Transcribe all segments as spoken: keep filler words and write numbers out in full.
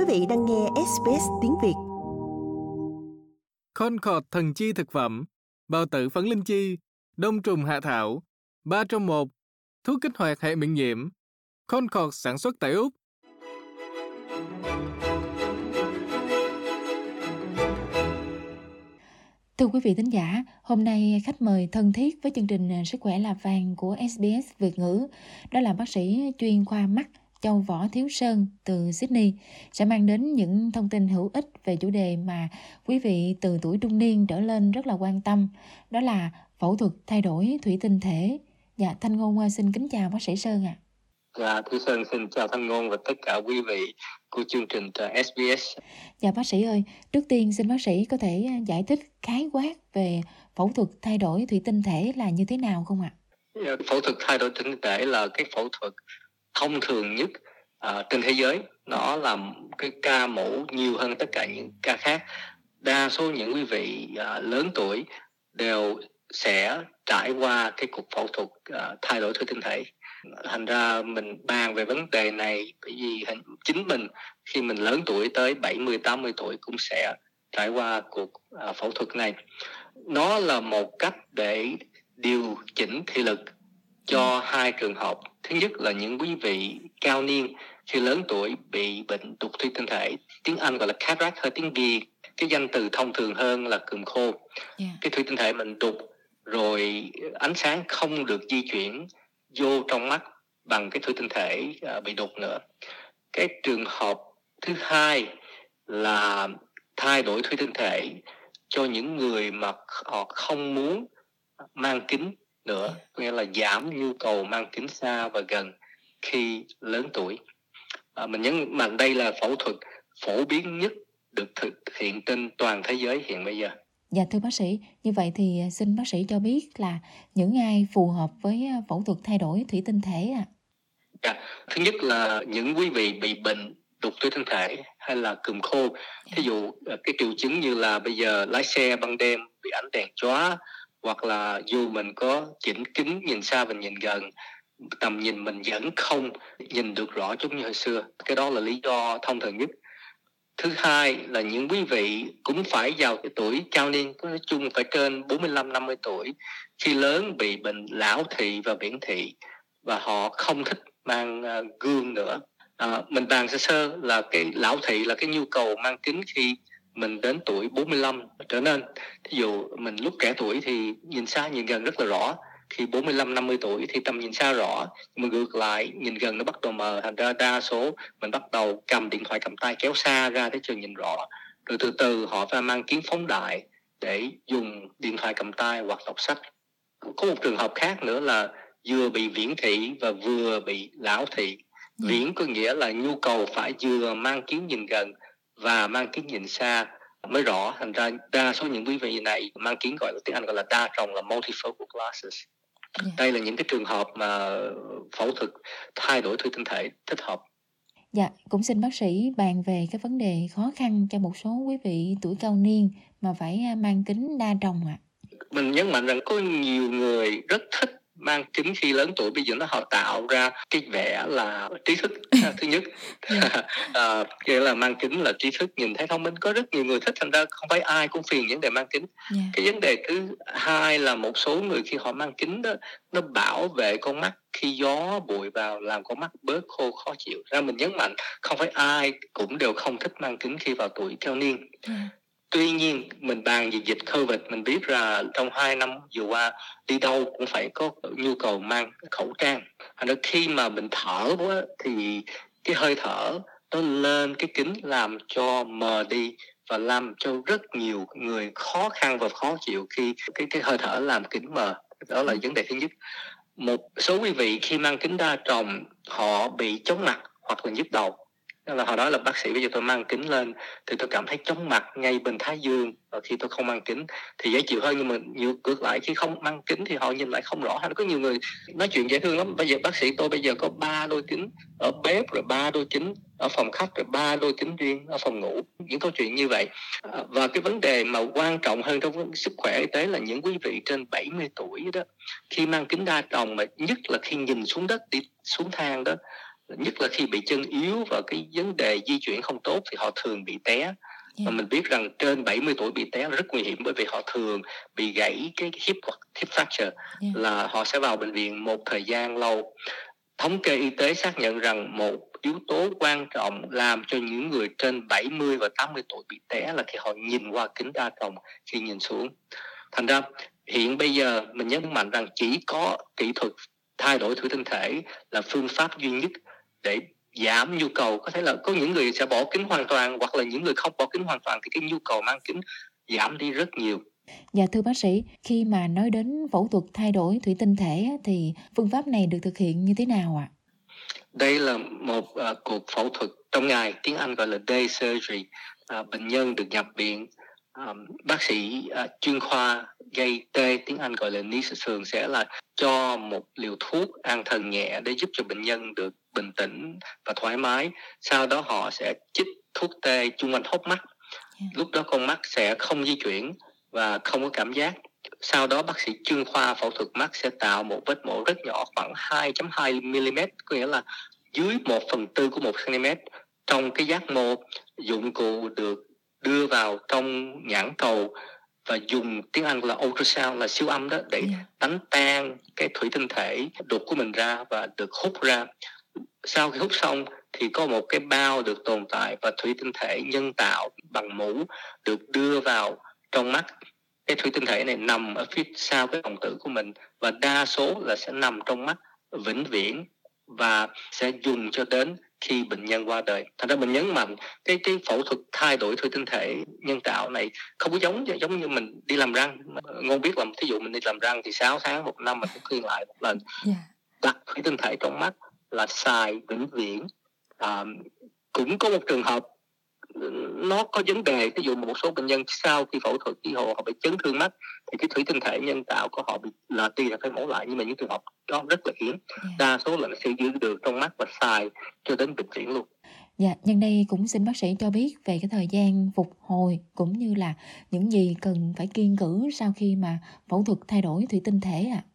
vị đang nghe ét bê ét tiếng Việt. Concord thần chi thực phẩm, bào tử phấn linh chi, đông trùng hạ thảo, ba trong một, thuốc kích hoạt hệ miễn nhiễm. Concord sản xuất tại Úc. Thưa quý vị thính giả, hôm nay khách mời thân thiết với chương trình Sức khỏe là vàng của ét bê ét Việt ngữ, đó là bác sĩ chuyên khoa mắt Châu Võ Thiếu Sơn từ Sydney, sẽ mang đến những thông tin hữu ích về chủ đề mà quý vị từ tuổi trung niên trở lên rất là quan tâm, đó là phẫu thuật thay đổi thủy tinh thể. Dạ, Thanh Ngôn xin kính chào bác sĩ Sơn ạ. À. Dạ, Thúy Sơn xin chào Thanh Ngôn và tất cả quý vị của chương trình ét bê ét. Dạ bác sĩ ơi, trước tiên xin bác sĩ có thể giải thích khái quát về phẫu thuật thay đổi thủy tinh thể là như thế nào không ạ? Dạ, phẫu thuật thay đổi thủy tinh thể là cái phẫu thuật thông thường nhất uh, trên thế giới. Nó là cái ca mổ nhiều hơn tất cả những ca khác. Đa số những quý vị uh, lớn tuổi đều sẽ trải qua cái cuộc phẫu thuật uh, thay đổi thủy tinh thể. Thành ra mình bàn về vấn đề này bởi vì chính mình khi mình lớn tuổi tới bảy mươi tám mươi tuổi cũng sẽ trải qua cuộc uh, phẫu thuật này. Nó là một cách để điều chỉnh thị lực cho hai trường hợp. Thứ nhất là những quý vị cao niên khi lớn tuổi bị bệnh đục thủy tinh thể, tiếng Anh gọi là cataract, hơi tiếng Việt cái danh từ thông thường hơn là cườm khô. Yeah. Cái thủy tinh thể mình đục rồi ánh sáng không được di chuyển vô trong mắt bằng cái thủy tinh thể uh, bị đục nữa. Cái trường hợp thứ hai là thay đổi thủy tinh thể cho những người mà họ không muốn mang kính nữa, nghĩa là giảm nhu cầu mang kính xa và gần khi lớn tuổi. À, mình nhấn mạnh đây là phẫu thuật phổ biến nhất được thực hiện trên toàn thế giới hiện bây giờ. Dạ thưa bác sĩ, như vậy thì xin bác sĩ cho biết là những ai phù hợp với phẫu thuật thay đổi thủy tinh thể ạ? À? Dạ, thứ nhất là những quý vị bị bệnh đục thủy tinh thể hay là cườm khô. Thí dụ cái triệu chứng như là bây giờ lái xe ban đêm bị ánh đèn chóa, hoặc là dù mình có chỉnh kính nhìn xa và nhìn gần, tầm nhìn mình vẫn không nhìn được rõ giống như hồi xưa. Cái đó là lý do thông thường nhất. Thứ hai là những quý vị cũng phải vào cái tuổi cao niên, nói chung phải trên bốn mươi lăm năm mươi tuổi, khi lớn bị bệnh lão thị và viễn thị và họ không thích mang uh, gương nữa. À, mình bàn sơ sơ là cái lão thị là cái nhu cầu mang kính khi mình đến tuổi bốn mươi lăm trở nên. Thí dụ mình lúc trẻ tuổi thì nhìn xa nhìn gần rất là rõ, khi bốn mươi lăm năm mươi tuổi thì tầm nhìn xa rõ, nhưng mà ngược lại nhìn gần nó bắt đầu mờ, thành ra đa số mình bắt đầu cầm điện thoại cầm tay kéo xa ra để cho nhìn rõ, rồi từ từ họ phải mang kiến phóng đại để dùng điện thoại cầm tay hoặc đọc sách. Có một trường hợp khác nữa là vừa bị viễn thị và vừa bị lão thị. Viễn có nghĩa là nhu cầu phải vừa mang kiến nhìn gần và mang kiến nhìn xa mới rõ, thành ra đa số những quý vị này mang kiến gọi là tiếng Anh gọi là đa tròng, là multifocal glasses. Yeah. Đây là những cái trường hợp mà phẫu thuật thay đổi thủy tinh thể thích hợp. Dạ, cũng xin bác sĩ bàn về cái vấn đề khó khăn cho một số quý vị tuổi cao niên mà phải mang kính đa tròng ạ. À. Mình nhấn mạnh rằng có nhiều người rất thích mang kính khi lớn tuổi, bây giờ nó họ tạo ra cái vẻ là trí thức. Thứ nhất à, nghĩa là mang kính là trí thức, nhìn thấy thông minh, có rất nhiều người thích, thành ra không phải ai cũng phiền vấn đề mang kính. Yeah. Cái vấn đề thứ hai là một số người khi họ mang kính đó, nó bảo vệ con mắt khi gió bụi vào làm con mắt bớt khô khó chịu. Ra mình nhấn mạnh không phải ai cũng đều không thích mang kính khi vào tuổi cao niên. Yeah. Tuy nhiên mình bàn về dịch Covid, mình biết là trong hai năm vừa qua đi đâu cũng phải có nhu cầu mang khẩu trang. Thành ra khi mà mình thở quá thì cái hơi thở nó lên cái kính làm cho mờ đi và làm cho rất nhiều người khó khăn và khó chịu khi cái cái hơi thở làm kính mờ. Đó là vấn đề thứ nhất. Một số quý vị khi mang kính đa tròng họ bị chóng mặt hoặc là nhức đầu. Là họ nói là bác sĩ bây giờ tôi mang kính lên thì tôi cảm thấy chóng mặt ngay bên thái dương, và khi tôi không mang kính thì dễ chịu hơn, nhưng mà ngược lại khi không mang kính thì họ nhìn lại không rõ. Hay có nhiều người nói chuyện dễ thương lắm, bây giờ bác sĩ tôi bây giờ có ba đôi kính ở bếp, rồi ba đôi kính ở phòng khách, rồi ba đôi kính riêng ở phòng ngủ, những câu chuyện như vậy. Và cái vấn đề mà quan trọng hơn trong sức khỏe y tế là những quý vị trên bảy mươi tuổi đó, khi mang kính đa tròng mà nhất là khi nhìn xuống đất, đi xuống thang đó, nhất là khi bị chân yếu và cái vấn đề di chuyển không tốt thì họ thường bị té. Yeah. Và mình biết rằng trên bảy mươi tuổi bị té là rất nguy hiểm, bởi vì họ thường bị gãy cái hip hoặc hip fracture, Yeah. là họ sẽ vào bệnh viện một thời gian lâu. Thống kê y tế xác nhận rằng một yếu tố quan trọng làm cho những người trên bảy mươi và tám mươi tuổi bị té là khi họ nhìn qua kính đa trọng khi nhìn xuống. Thành ra hiện bây giờ mình nhấn mạnh rằng chỉ có kỹ thuật thay đổi thủy tinh thể là phương pháp duy nhất để giảm nhu cầu. Có thể là có những người sẽ bỏ kính hoàn toàn, hoặc là những người không bỏ kính hoàn toàn thì cái nhu cầu mang kính giảm đi rất nhiều. Dạ thưa bác sĩ, khi mà nói đến phẫu thuật thay đổi thủy tinh thể thì phương pháp này được thực hiện như thế nào ạ? Đây là một uh, cuộc phẫu thuật trong ngày, tiếng Anh gọi là day surgery. Uh, bệnh nhân được nhập viện, um, bác sĩ uh, chuyên khoa gây tê, tiếng Anh gọi là anesthesia, thường sẽ là cho một liều thuốc an thần nhẹ để giúp cho bệnh nhân được bình tĩnh và thoải mái. Sau đó họ sẽ chích thuốc tê chung quanh hốc mắt. Yeah. Lúc đó con mắt sẽ không di chuyển và không có cảm giác. Sau đó bác sĩ chuyên khoa phẫu thuật mắt sẽ tạo một vết mổ rất nhỏ, khoảng hai phẩy hai mi-li-mét, có nghĩa là dưới một phần tư của một xăng-ti-mét trong cái giác mô. Dụng cụ được đưa vào trong nhãn cầu và dùng tiếng Anh là ultrasound, là siêu âm đó, để Yeah. đánh tan cái thủy tinh thể đục của mình ra và được hút ra. Sau khi hút xong thì có một cái bao được tồn tại và thủy tinh thể nhân tạo bằng mũ được đưa vào trong mắt. Cái thủy tinh thể này nằm ở phía sau cái đồng tử của mình và đa số là sẽ nằm trong mắt vĩnh viễn và sẽ dùng cho đến khi bệnh nhân qua đời. Thành ra mình nhấn mạnh cái cái phẫu thuật thay đổi thủy tinh thể nhân tạo này không có giống giống như mình đi làm răng. Ngôn biết là thí dụ mình đi làm răng thì sáu tháng một năm mình cũng khuyên lại một lần. Yeah. Đặt thủy tinh thể trong mắt là xài vĩnh viễn. À, cũng có một trường hợp nó có vấn đề, ví dụ một số bệnh nhân sau khi phẫu thuật khi họ bị chấn thương mắt thì cái thủy tinh thể nhân tạo của họ bị lạ đi là phải mổ lại, nhưng mà những trường hợp đó rất là hiếm. Yeah. Đa số là nó sẽ giữ được trong mắt và xài cho đến bệnh viện luôn. Dạ, nhân đây cũng xin bác sĩ cho biết về cái thời gian phục hồi cũng như là những gì cần phải kiêng cữ sau khi mà phẫu thuật thay đổi thủy tinh thể ạ. À.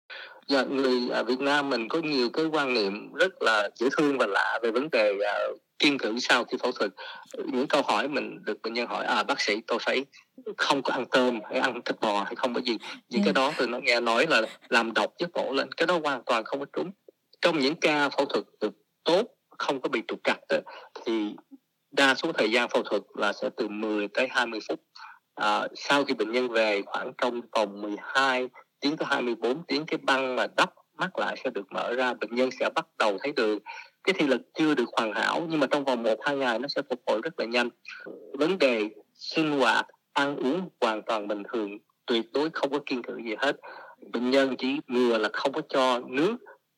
Dạ, người à, Việt Nam mình có nhiều cái quan niệm rất là dễ thương và lạ về vấn đề à, kiêng cữ sau khi phẫu thuật. Những câu hỏi mình được bệnh nhân hỏi, à bác sĩ tôi phải không có ăn tôm hay ăn thịt bò hay không có gì. Những yeah. cái đó tôi nó nghe nói là làm độc giấc mổ lên, cái đó hoàn toàn không có trúng. Trong những ca phẫu thuật được tốt, không có bị trục trặc thì đa số thời gian phẫu thuật là sẽ từ mười tới hai mươi phút. À, sau khi bệnh nhân về khoảng trong vòng mười hai tiếng tới hai mươi bốn tiếng, cái băng mà đắp mắt lại sẽ được mở ra, bệnh nhân sẽ bắt đầu thấy được. Cái thị lực chưa được hoàn hảo nhưng mà trong vòng một hai ngày nó sẽ phục hồi rất là nhanh. Vấn đề sinh hoạt, ăn uống hoàn toàn bình thường, tuyệt đối không có kiêng cữ gì hết. Bệnh nhân chỉ ngừa là không có cho nước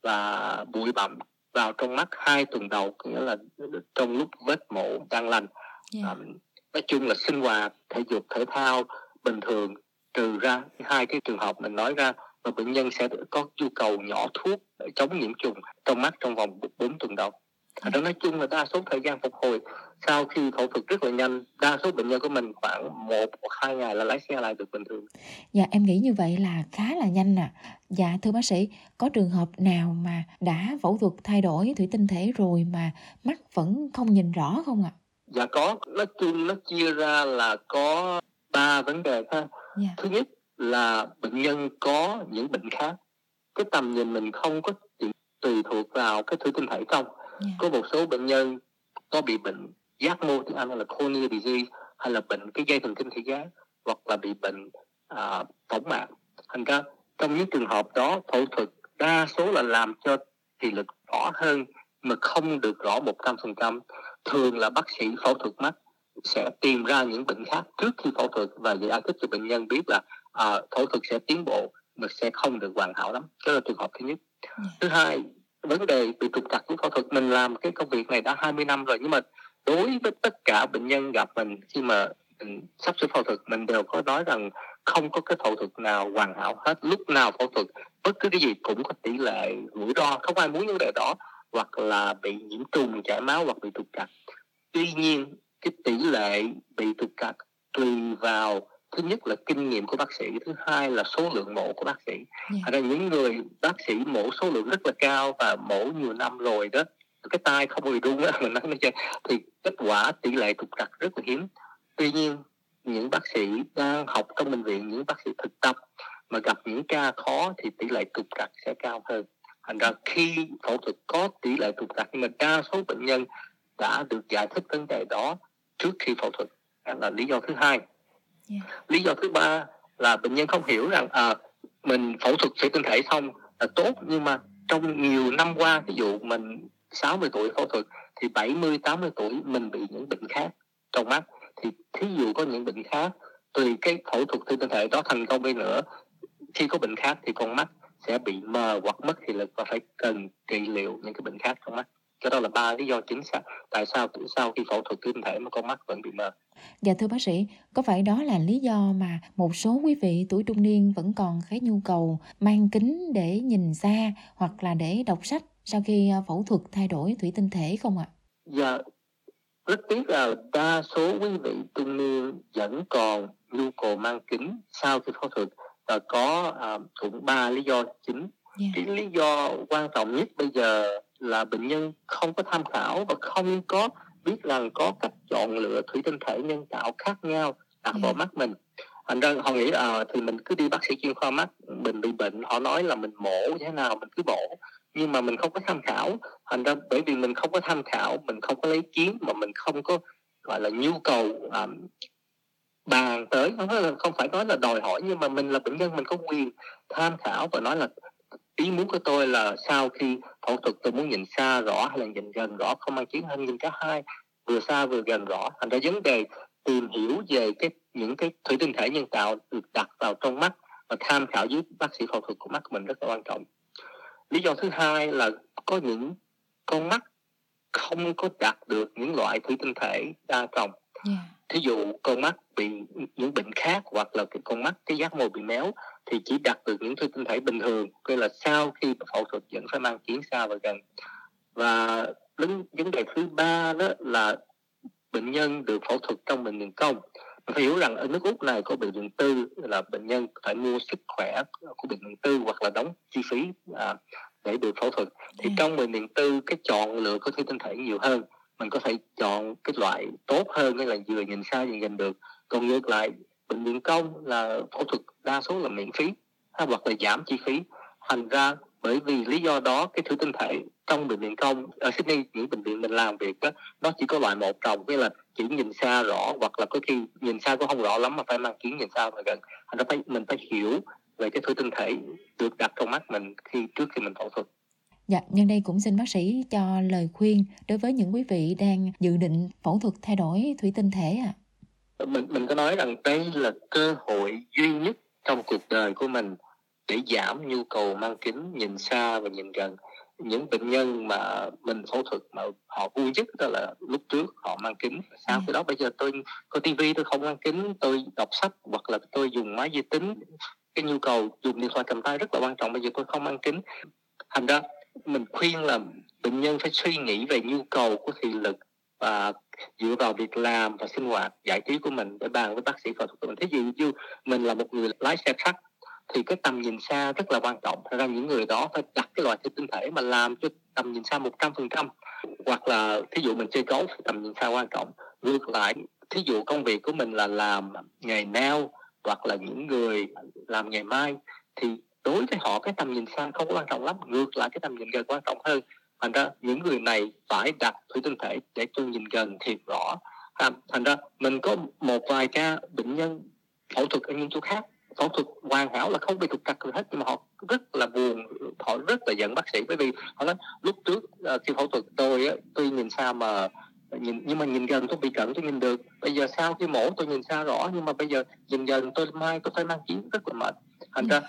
và bụi bặm vào trong mắt hai tuần đầu, nghĩa là trong lúc vết mổ đang lành. Yeah. À, nói chung là sinh hoạt, thể dục, thể thao bình thường, trừ ra hai cái trường hợp mình nói ra, và bệnh nhân sẽ có nhu cầu nhỏ thuốc chống nhiễm trùng trong mắt trong vòng bốn tuần đầu. Thành ra nói chung là đa số thời gian phục hồi sau khi phẫu thuật rất là nhanh. Đa số bệnh nhân của mình khoảng một hoặc hai ngày là lái xe lại được bình thường. Dạ em nghĩ như vậy là khá là nhanh ạ. À. Dạ thưa bác sĩ, có trường hợp nào mà đã phẫu thuật thay đổi thủy tinh thể rồi mà mắt vẫn không nhìn rõ không ạ? À? Dạ có, nói chung nó chia ra là có ba vấn đề ha. Dạ. Thứ nhất là bệnh nhân có những bệnh khác, cái tầm nhìn mình không có tùy thuộc vào cái thủy tinh thể trong. Yeah. Có một số bệnh nhân có bị bệnh giác mô, tiếng Anh là corneal disease, hay là bệnh cái dây thần kinh thị giác, hoặc là bị bệnh à, võng mạc. Thành ra trong những trường hợp đó phẫu thuật đa số là làm cho thị lực rõ hơn mà không được rõ một trăm phần trăm. Thường là bác sĩ phẫu thuật mắt sẽ tìm ra những bệnh khác trước khi phẫu thuật và giải thích cho bệnh nhân biết là à, phẫu thuật sẽ tiến bộ mà sẽ không được hoàn hảo lắm. Đó là trường hợp thứ nhất. Yeah. Thứ hai, vấn đề bị trục trặc của phẫu thuật. Mình làm cái công việc này đã hai mươi năm rồi, nhưng mà đối với tất cả bệnh nhân gặp mình khi mà mình sắp sửa phẫu thuật, mình đều có nói rằng không có cái phẫu thuật nào hoàn hảo hết. Lúc nào phẫu thuật bất cứ cái gì cũng có tỷ lệ rủi ro, không ai muốn vấn đề đó, hoặc là bị nhiễm trùng chảy máu hoặc bị trục trặc. Tuy nhiên cái tỷ lệ bị trục trặc tùy vào, thứ nhất là kinh nghiệm của bác sĩ, thứ hai là số lượng mổ của bác sĩ. Yeah. Thành ra những người bác sĩ mổ số lượng rất là cao và mổ nhiều năm rồi đó, cái tai không bao giờ rung á, mình nói nó chơi, thì kết quả tỷ lệ trục trặc rất là hiếm. Tuy nhiên những bác sĩ đang học trong bệnh viện, những bác sĩ thực tập mà gặp những ca khó thì tỷ lệ trục trặc sẽ cao hơn. Thành ra khi phẫu thuật có tỷ lệ trục trặc, nhưng mà đa số bệnh nhân đã được giải thích vấn đề đó trước khi phẫu thuật. Đó là lý do thứ hai. Yeah. Lý do thứ ba là bệnh nhân không hiểu rằng à, mình phẫu thuật thủy tinh thể xong là tốt, nhưng mà trong nhiều năm qua, ví dụ mình sáu mươi tuổi phẫu thuật thì bảy mươi, tám mươi tuổi mình bị những bệnh khác trong mắt. Thì thí dụ có những bệnh khác, tùy cái phẫu thuật thủy tinh thể đó thành công đi nữa, khi có bệnh khác thì con mắt sẽ bị mờ hoặc mất thị lực và phải cần trị liệu những cái bệnh khác trong mắt. Cái đó là ba lý do chính xác tại sao sau khi phẫu thuật thủy tinh thể mà con mắt vẫn bị mờ. Dạ thưa bác sĩ, có phải đó là lý do mà một số quý vị tuổi trung niên vẫn còn cái nhu cầu mang kính để nhìn xa hoặc là để đọc sách sau khi phẫu thuật thay đổi thủy tinh thể không ạ? Dạ, rất tiếc là đa số quý vị trung niên vẫn còn nhu cầu mang kính sau khi phẫu thuật, và có à, cũng ba lý do chính. Yeah. Cái lý do quan trọng nhất bây giờ là bệnh nhân không có tham khảo và không có biết rằng có cách chọn lựa thủy tinh thể nhân tạo khác nhau đặt yeah. vào mắt mình. Thành ra họ nghĩ à, thì mình cứ đi bác sĩ chuyên khoa mắt, mình bị bệnh họ nói là mình mổ như thế nào mình cứ mổ, nhưng mà mình không có tham khảo. Thành ra bởi vì mình không có tham khảo, mình không có lấy kiến, mà mình không có gọi là nhu cầu um, bàn tới, không phải nói là đòi hỏi, nhưng mà mình là bệnh nhân, mình có quyền tham khảo và nói là ý muốn của tôi là sau khi phẫu thuật tôi muốn nhìn xa rõ hay là nhìn gần rõ, không mang kiến hơn nhìn cả hai, vừa xa vừa gần rõ. Thành ra vấn đề tìm hiểu về cái những cái thủy tinh thể nhân tạo được đặt vào trong mắt và tham khảo với bác sĩ phẫu thuật của mắt của mình rất là quan trọng. Lý do thứ hai là có những con mắt không có đặt được những loại thủy tinh thể đa trọng. Yeah. Thí dụ con mắt bị những bệnh khác, hoặc là cái con mắt cái giác màu bị méo thì chỉ đặt được những thủy tinh thể bình thường, coi là sau khi phẫu thuật vẫn phải mang kiến xa và gần. Và đến vấn đề thứ ba đó là bệnh nhân được phẫu thuật trong bệnh viện công. Mình phải hiểu rằng ở nước Úc này có bệnh viện tư là bệnh nhân phải mua sức khỏe của bệnh viện tư hoặc là đóng chi phí à, để được phẫu thuật. Thì ừ. trong bệnh viện tư cái chọn lựa có thủy tinh thể nhiều hơn, mình có thể chọn cái loại tốt hơn, cái là vừa nhìn xa vừa nhìn được. Còn ngược lại bệnh viện công là phẫu thuật đa số là miễn phí hoặc là giảm chi phí. Thành ra bởi vì lý do đó cái thủy tinh thể trong bệnh viện công ở Sydney, những bệnh viện mình làm việc đó, nó chỉ có loại một trồng, nghĩa là chỉ nhìn xa rõ, hoặc là có khi nhìn xa cũng không rõ lắm mà phải mang kiến nhìn xa và gần. Thành ra phải, mình phải hiểu về cái thủy tinh thể được đặt trong mắt mình khi trước khi mình phẫu thuật. Dạ, nhân đây cũng xin bác sĩ cho lời khuyên đối với những quý vị đang dự định phẫu thuật thay đổi thủy tinh thể ạ. À. Mình mình có nói rằng đây là cơ hội duy nhất trong cuộc đời của mình để giảm nhu cầu mang kính nhìn xa và nhìn gần. Những bệnh nhân mà mình phẫu thuật mà họ vui nhất đó là lúc trước họ mang kính, sau ừ. cái đó bây giờ tôi có tivi tôi không mang kính, tôi đọc sách hoặc là tôi dùng máy vi tính, cái nhu cầu dùng điện thoại cầm tay rất là quan trọng, bây giờ tôi không mang kính. Thành ra mình khuyên là bệnh nhân phải suy nghĩ về nhu cầu của thị lực và dựa vào việc làm và sinh hoạt giải trí của mình để bàn với bác sĩ phẫu thuật của mình. Thí dụ như mình là một người lái xe khách thì cái tầm nhìn xa rất là quan trọng. Thật ra những người đó phải đặt cái loại thủy tinh thể mà làm cho tầm nhìn xa một trăm phần trăm. Hoặc là thí dụ mình chơi golf thì tầm nhìn xa quan trọng. Ngược lại, thí dụ công việc của mình là làm nghề nail hoặc là những người làm nghề may thì đối với họ cái tầm nhìn xa không có quan trọng lắm. Ngược lại cái tầm nhìn gần quan trọng hơn. Thành ra những người này phải đặt thủy tinh thể để cho nhìn gần thiệt rõ. Thành ra mình có một vài ca bệnh nhân phẫu thuật ở những chỗ khác, phẫu thuật hoàn hảo là không bị trục trặc gì hết, nhưng mà họ rất là buồn, họ rất là giận bác sĩ, bởi vì họ nói lúc trước uh, khi phẫu thuật tôi tôi nhìn xa mà nhìn, nhưng mà nhìn gần tôi bị cận tôi nhìn được, bây giờ sau khi mổ tôi nhìn xa rõ nhưng mà bây giờ nhìn gần tôi mai tôi phải mang kiến rất là mệt. Thành ra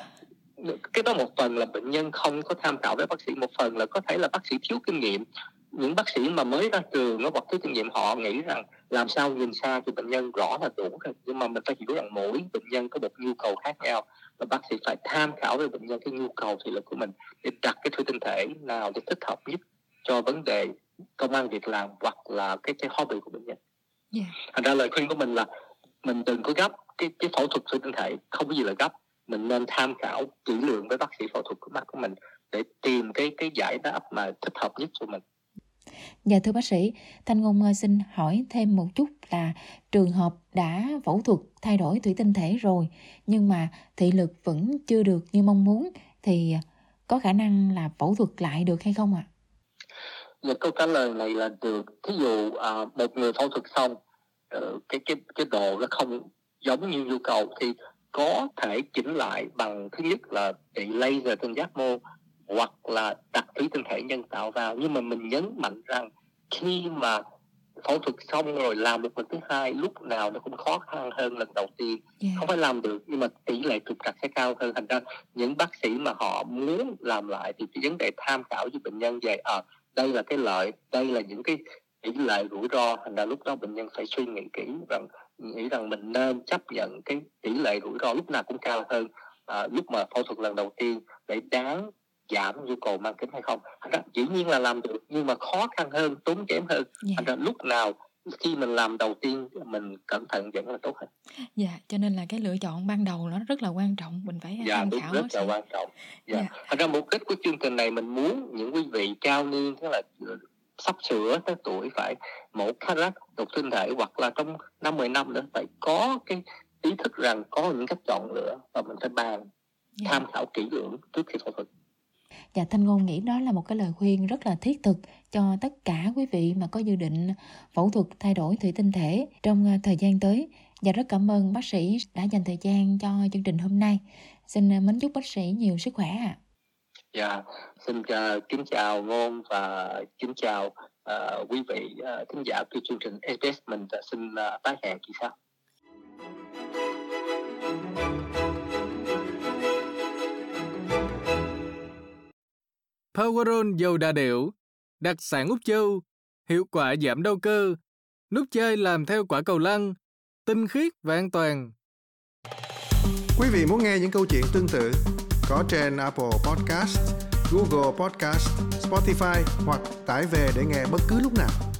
cái đó một phần là bệnh nhân không có tham khảo với bác sĩ, một phần là có thể là bác sĩ thiếu kinh nghiệm. Những bác sĩ mà mới ra trường nó hoặc thiếu kinh nghiệm họ nghĩ rằng làm sao nhìn xa thì bệnh nhân rõ là đủ rồi, nhưng mà mình phải hiểu rằng mỗi bệnh nhân có một nhu cầu khác nhau và bác sĩ phải tham khảo với bệnh nhân cái nhu cầu thị lực của mình để đặt cái thủy tinh thể nào để thích hợp nhất cho vấn đề công ăn việc làm hoặc là cái cái hobby của bệnh nhân. Yeah. Thành ra lời khuyên của mình là mình đừng có gấp cái cái phẫu thuật thủy tinh thể, không có gì là gấp, mình nên tham khảo kỹ lưỡng với bác sĩ phẫu thuật của mắt của mình để tìm cái cái giải đáp mà thích hợp nhất cho mình. Dạ thưa bác sĩ, Thanh Ngôn xin hỏi thêm một chút là trường hợp đã phẫu thuật thay đổi thủy tinh thể rồi nhưng mà thị lực vẫn chưa được như mong muốn thì có khả năng là phẫu thuật lại được hay không ạ? Và câu trả lời này là được. Thí dụ à, một người phẫu thuật xong uh, cái cái cái độ nó không giống như nhu cầu thì có thể chỉnh lại bằng thứ nhất là bị laser trên giác mô hoặc là đặt thủy tinh thể nhân tạo vào. Nhưng mà mình nhấn mạnh rằng khi mà phẫu thuật xong rồi làm một lần thứ hai lúc nào nó cũng khó khăn hơn lần đầu tiên. Yeah. Không phải làm được nhưng mà tỷ lệ trục trặc sẽ cao hơn. Thành ra những bác sĩ mà họ muốn làm lại thì cái vấn đề tham khảo với bệnh nhân về à, đây là cái lợi, đây là những cái tỷ lệ rủi ro. Thành ra lúc đó bệnh nhân phải suy nghĩ kỹ rằng nghĩ rằng mình nên chấp nhận cái tỷ lệ rủi ro lúc nào cũng cao hơn à, lúc mà phẫu thuật lần đầu tiên để đáng giảm nhu cầu mang kính hay không. Thành ra dĩ nhiên là làm được nhưng mà khó khăn hơn, tốn kém hơn. Yeah. Thành ra lúc nào khi mình làm đầu tiên mình cẩn thận vẫn là tốt hơn. Dạ, cho nên là cái lựa chọn ban đầu nó rất là quan trọng, mình phải dạ, tham đúng, khảo. Rất là quan trọng. Dạ. Dạ. Thành ra mục đích của chương trình này mình muốn những quý vị cao niên, tức là sắp sửa tới tuổi phải mổ cataract đục tinh thể hoặc là trong năm mười năm nữa phải có cái ý thức rằng có những cách chọn lựa và mình phải bàn dạ. tham khảo kỹ lưỡng trước khi phẫu thuật. Dạ, Thanh Ngôn nghĩ đó là một cái lời khuyên rất là thiết thực cho tất cả quý vị mà có dự định phẫu thuật thay đổi thủy tinh thể trong thời gian tới. Và rất cảm ơn bác sĩ đã dành thời gian cho chương trình hôm nay. Xin mến chúc bác sĩ nhiều sức khỏe ạ. À. Dạ, xin uh, kính chào Ngôn và kính chào uh, quý vị uh, thính giả của chương trình ét bê ét. Mình uh, xin uh, tái hẹn kỳ sau. Powerol dầu đà điểu, đặc sản Úc Châu, hiệu quả giảm đau cơ, nút chai làm theo quả cầu lăn, tinh khiết và an toàn. Quý vị muốn nghe những câu chuyện tương tự có trên Apple Podcast, Google Podcast, Spotify hoặc tải về để nghe bất cứ lúc nào.